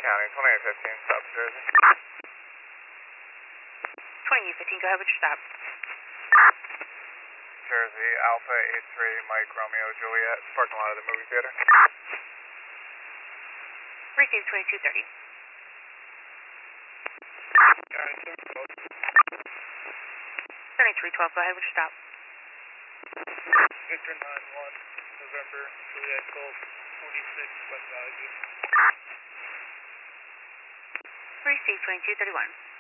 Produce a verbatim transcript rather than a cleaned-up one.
County, twenty-eight fifteen, stop Jersey. twenty-eight fifteen, go ahead with your stop. Jersey, Alpha eight three, Mike, Romeo, Juliet, parking lot of the movie theater. Receive twenty-two thirty. seventy-three twelve, go ahead with your stop. Victor nine one, November, Juliet Golf, twenty-six, West Valley View. Receive twenty-two thirty-one.